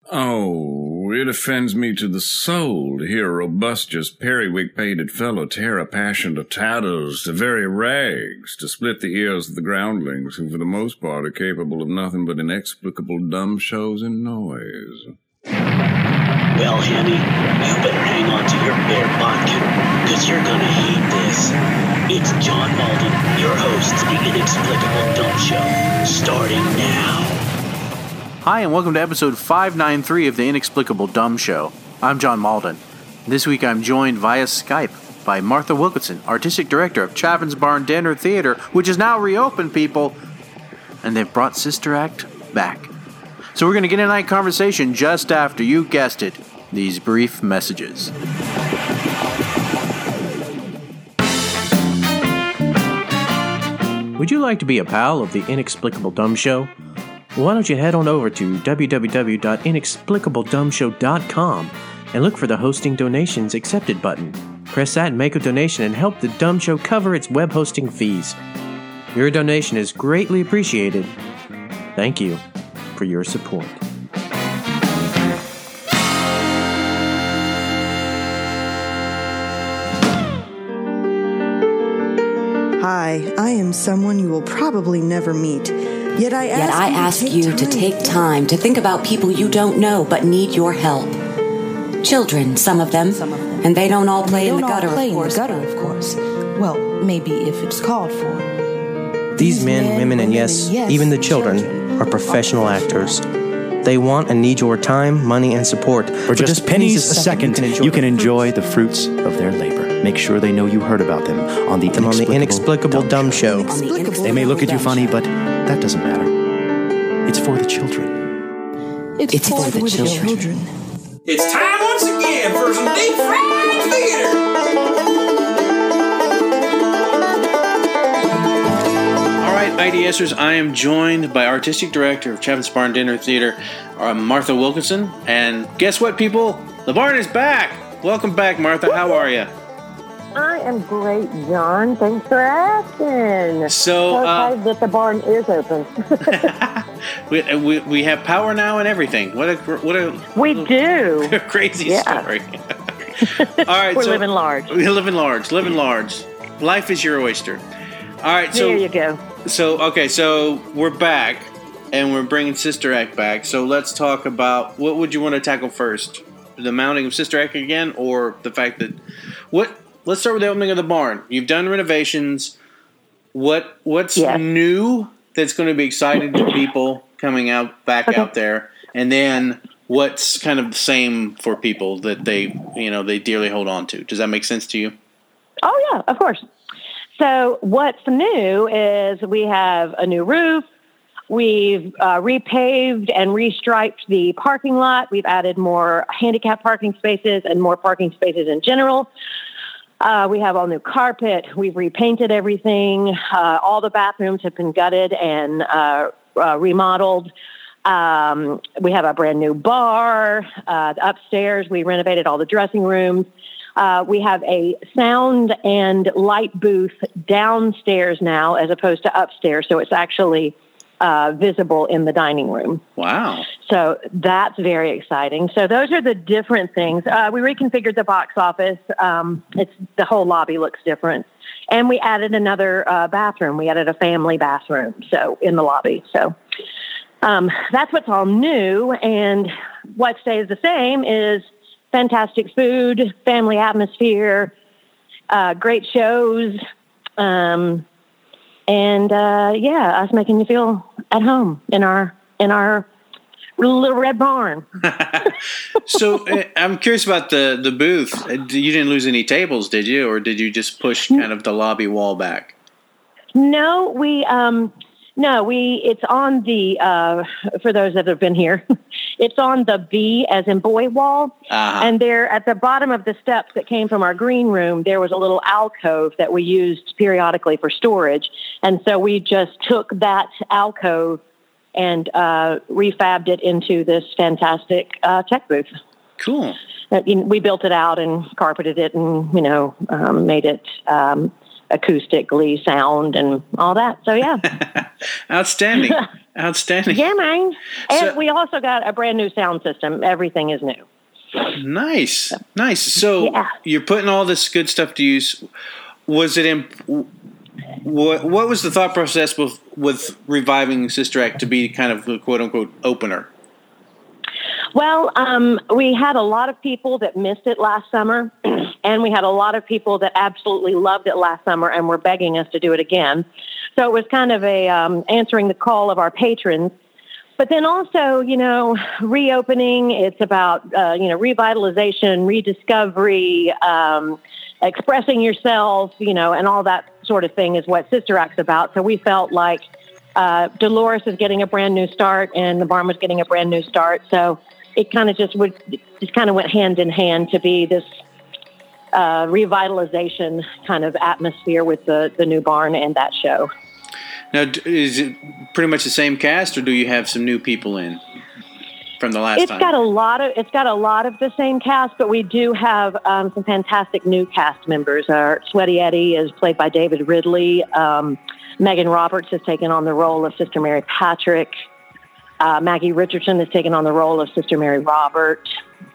Oh, it offends me to the soul to hear a robustious, periwig-pated fellow tear a passion to tatters, to very rags, to split the ears of the groundlings, who for the most part are capable of nothing but inexplicable dumb shows and noise. Well, Handy, you better hang on to your bear vodka, because you're gonna hate this. It's John Malden, your host of the Inexplicable Dumb Show, starting now. Hi, and welcome to episode 593 of the Inexplicable Dumb Show. I'm John Malden. This week I'm joined via Skype by Martha Wilkinson, Artistic Director of Chavin's Barn Dinner Theater, which is now reopened, people. And they've brought Sister Act back. So we're going to get in a conversation just after, you guessed it, these brief messages. Would you like to be a pal of the Inexplicable Dumb Show? Well, why don't you head on over to www.inexplicabledumbshow.com and look for the Hosting Donations Accepted button. Press that and make a donation and help the Dumb Show cover its web hosting fees. Your donation is greatly appreciated. Thank you for your support. Hi, I am someone you will probably never meet. Yet I ask you to take time to think about people you don't know but need your help. Children, some of them, and they don't all play in the gutter, of course. Well, maybe if it's called for. These men, women, and yes, even the children are professional actors. They want and need your time, money, and support. For just pennies a second, you can enjoy the fruits of their labor. Make sure they know you heard about them on the Inexplicable Dumb Show. They may look at you funny, but that doesn't matter. It's for the children. It's for the children. It's time once again for some deep fried theater. All right, IDSers, I am joined by Artistic Director of Chavin's Barn Dinner Theater, Martha Wilkinson. And guess what, people? The barn is back. Welcome back, Martha. How are you? I am great, John. Thanks for asking. So excited that the barn is open. we have power now and everything. What a we do crazy story. All right, we're living large. We're living large. Life is your oyster. All right, so there you go. So we're back, and we're bringing Sister Act back. So let's talk about what would you want to tackle first, the mounting of Sister Act again, or the fact that Let's start with the opening of the barn. You've done renovations. What's new that's going to be exciting to people coming out there? And then what's kind of the same for people that they dearly hold on to? Does that make sense to you? Oh, yeah, of course. So what's new is we have a new roof. We've repaved and restriped the parking lot. We've added more handicap parking spaces and more parking spaces in general. We have all new carpet. We've repainted everything. All the bathrooms have been gutted and remodeled. We have a brand new bar. Upstairs, we renovated all the dressing rooms. We have a sound and light booth downstairs now as opposed to upstairs, so it's actually visible in the dining room. Wow. So that's very exciting. So those are the different things. We reconfigured the box office. The whole lobby looks different. And we added another bathroom. We added a family bathroom in the lobby. So that's what's all new. And what stays the same is fantastic food, family atmosphere, great shows, and us making you feel at home in our little red barn. So I'm curious about the booth. You didn't lose any tables, did you, or did you just push kind of the lobby wall back? No, it's on the for those that have been here, it's on the B as in boy wall. Uh-huh. And there at the bottom of the steps that came from our green room, there was a little alcove that we used periodically for storage. And so we just took that alcove and refabbed it into this fantastic tech booth. Cool. We built it out and carpeted it and, made it acoustically sound and all that. So, yeah. Outstanding. Outstanding. Yeah, man. And we also got a brand new sound system. Everything is new. Nice. So you're putting all this good stuff to use. Was it what was the thought process with reviving Sister Act to be kind of the quote unquote opener? Well, we had a lot of people that missed it last summer, and we had a lot of people that absolutely loved it last summer and were begging us to do it again. So it was kind of a answering the call of our patrons. But then also, reopening, it's about, revitalization, rediscovery, expressing yourself, and all that sort of thing is what Sister Act's about. So we felt like Dolores is getting a brand new start and the barn was getting a brand new start. So it kind of just went hand in hand to be this revitalization kind of atmosphere with the new barn and that show. Now, is it pretty much the same cast, or do you have some new people in from the last time? It's got a lot of the same cast, but we do have some fantastic new cast members. Our Sweaty Eddie is played by David Ridley. Megan Roberts has taken on the role of Sister Mary Patrick. Maggie Richardson has taken on the role of Sister Mary Robert.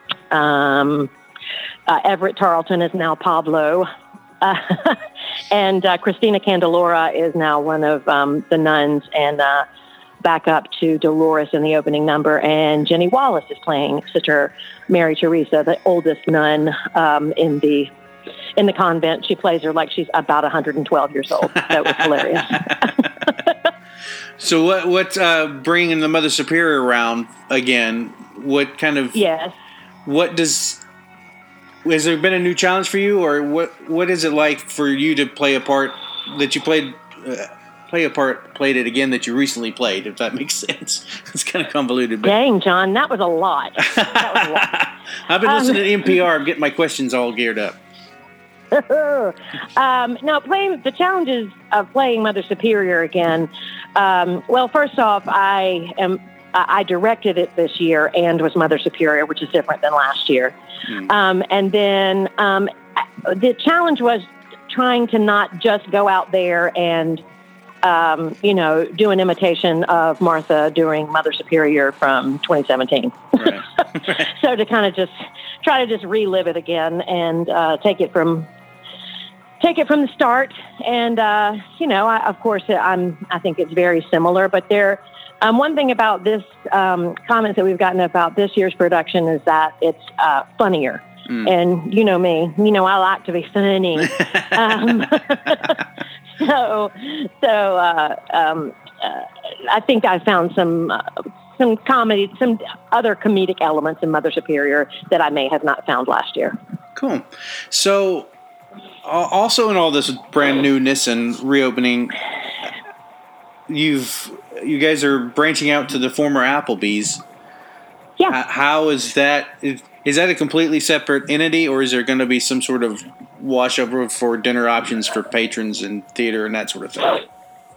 Everett Tarleton is now Pablo. And Christina Candelora is now one of the nuns and back up to Dolores in the opening number. And Jenny Wallace is playing Sister Mary Teresa, the oldest nun in the convent. She plays her like she's about 112 years old. That was hilarious. So what bringing the Mother Superior around again, what kind of... Yes. Has there been a new challenge for you, or what is it like for you to play a part that you played it again that you recently played, if that makes sense? It's kind of convoluted. But dang, John, that was a lot. I've been listening to NPR. I'm getting my questions all geared up. No, the challenges of playing Mother Superior again. Well, first off, I directed it this year and was Mother Superior, which is different than last year. And then the challenge was trying to not just go out there and, do an imitation of Martha doing Mother Superior from 2017. Right. So to kind of just try to just relive it again and take it from the start. And, I think it's very similar, but one thing about this comments that we've gotten about this year's production is that it's funnier. And you know me, I like to be funny. I think I found some comedy, some other comedic elements in Mother Superior that I may have not found last year. Cool. So also in all this brand newness and reopening, you guys are branching out to the former Applebee's. Yeah. How is that? Is that a completely separate entity, or is there going to be some sort of washover for dinner options for patrons and theater and that sort of thing?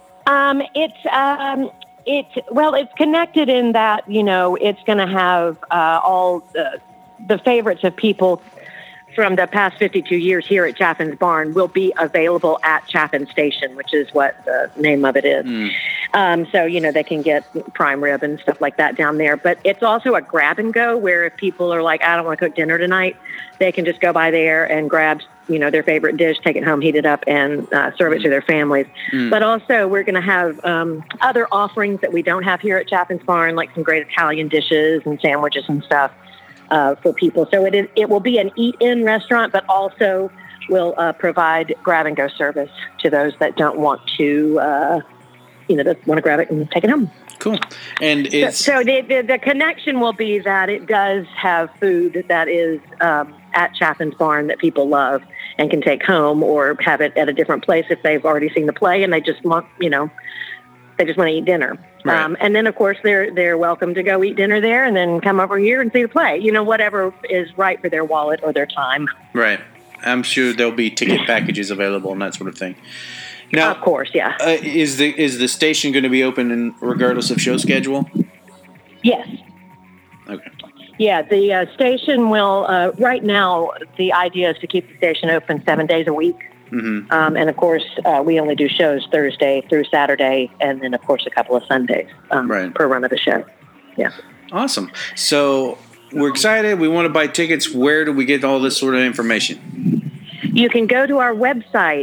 It's connected in that, it's going to have all the favorites of people from the past 52 years here at Chaffin's Barn will be available at Chaffin Station, which is what the name of it is. So, they can get prime rib and stuff like that down there. But it's also a grab and go where if people are like, I don't want to cook dinner tonight, they can just go by there and grab, their favorite dish, take it home, heat it up, and serve it to their families. But also we're going to have other offerings that we don't have here at Chaffin's Barn, like some great Italian dishes and sandwiches and stuff. For people. So it will be an eat-in restaurant, but also will provide grab-and-go service to those that don't want to, that want to grab it and take it home. Cool. And it's... So the connection will be that it does have food that is at Chaffin's Barn that people love and can take home or have it at a different place if they've already seen the play and they just want, they just want to eat dinner. Right. And then, of course, they're welcome to go eat dinner there and then come over here and see the play. Whatever is right for their wallet or their time. Right. I'm sure there'll be ticket packages available and that sort of thing. Now, of course, yeah. Is the station going to be open regardless of show schedule? Yes. Okay. Yeah, the station will, right now, the idea is to keep the station open 7 days a week. Mm-hmm. And of course, we only do shows Thursday through Saturday, and then of course a couple of Sundays per run of the show. Yeah. Awesome. So we're excited. We want to buy tickets. Where do we get all this sort of information? You can go to our website,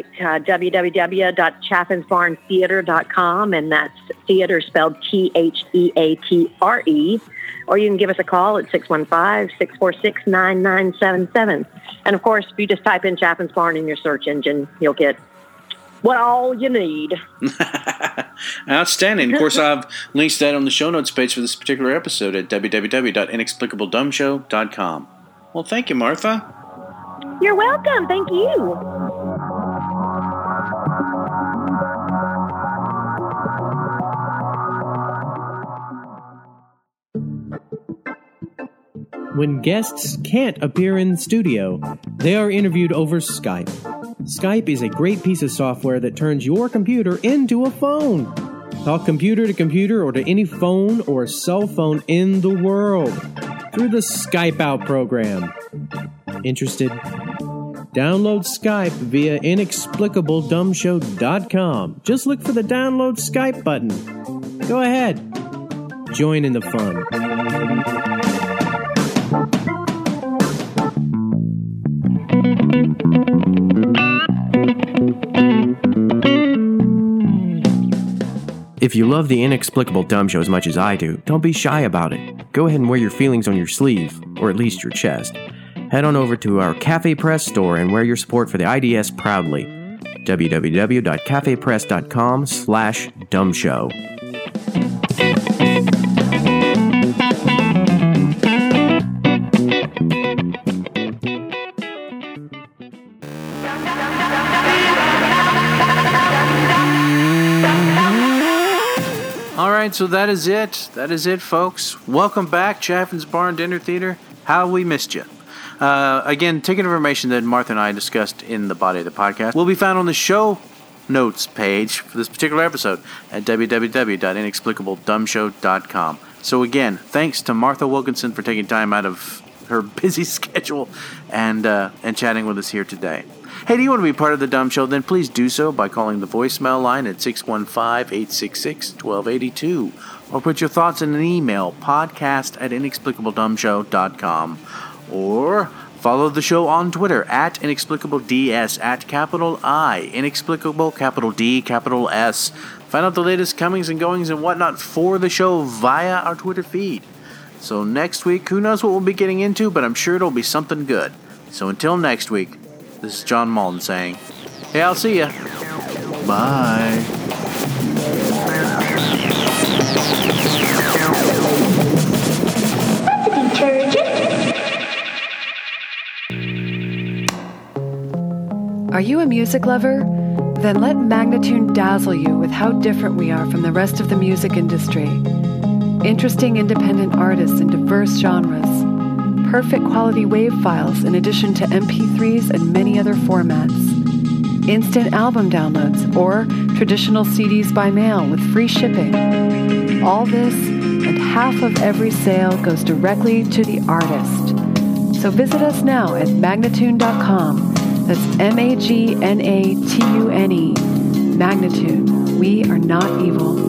www.chaffinsbarntheater.com, and that's theater spelled Theatre, or you can give us a call at 615-646-9977. And of course, if you just type in Chaffin's Barn in your search engine, you'll get all you need. Outstanding. Of course, I have links to that on the show notes page for this particular episode at www.inexplicabledumbshow.com. Well, thank you, Martha. You're welcome. Thank you. When guests can't appear in the studio, they are interviewed over Skype. Skype is a great piece of software that turns your computer into a phone. Talk computer to computer or to any phone or cell phone in the world through the Skype Out program. Interested? Download Skype via inexplicabledumbshow.com. Just look for the download Skype button. Go ahead. Join in the fun. If you love the Inexplicable Dumb Show as much as I do, don't be shy about it. Go ahead and wear your feelings on your sleeve, or at least your chest. Head on over to our Cafe Press store and wear your support for the IDS proudly. www.cafepress.com/dumbshow. All right, so that is it. That is it, folks. Welcome back, Chaffin's Barn Dinner Theater. How we missed you. Again, ticket information that Martha and I discussed in the body of the podcast will be found on the show notes page for this particular episode at www.inexplicabledumbshow.com. So again, thanks to Martha Wilkinson for taking time out of her busy schedule and chatting with us here today. Hey, do you want to be part of the Dumb Show? Then please do so by calling the voicemail line at 615-866-1282 or put your thoughts in an email, podcast@inexplicabledumbshow.com, or follow the show on Twitter at InexplicableDS, at capital I, Inexplicable, capital D, capital S. Find out the latest comings and goings and whatnot for the show via our Twitter feed. So next week, who knows what we'll be getting into, but I'm sure it'll be something good. So until next week, this is John Malden saying, hey, I'll see ya. Bye. Are you a music lover? Then let Magnatune dazzle you with how different we are from the rest of the music industry. Interesting independent artists in diverse genres. Perfect quality WAV files in addition to MP3s and many other formats. Instant album downloads or traditional CDs by mail with free shipping. All this and half of every sale goes directly to the artist. So visit us now at Magnatune.com. That's Magnatune. Magnatune. We are not evil.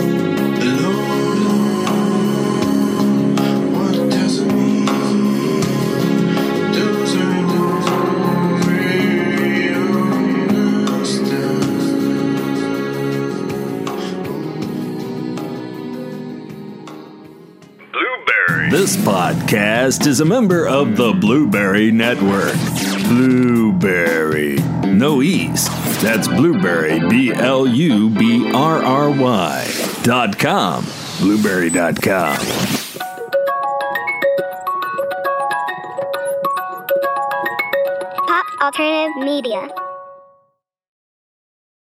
This podcast is a member of the Blueberry Network. Blueberry. No E's. That's Blueberry, BLUBRRY.com. Blueberry.com. Pop Alternative Media.